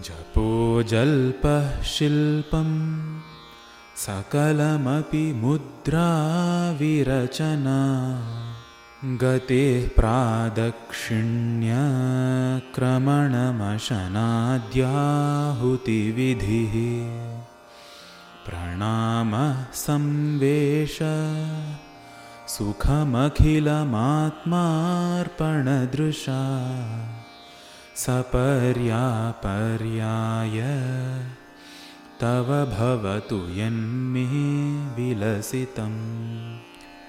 जपो जल्पः शिल्पं सकलमपि मुद्रा विरचना गतेः प्रादक्षिण्यक्रमणमशनाद्याहुतिविधिः प्रणामः संवेश सुखमखिलमात्मार्पणदृशा सपर्यापर्याय तव भवतु यन्मे विलसितम्।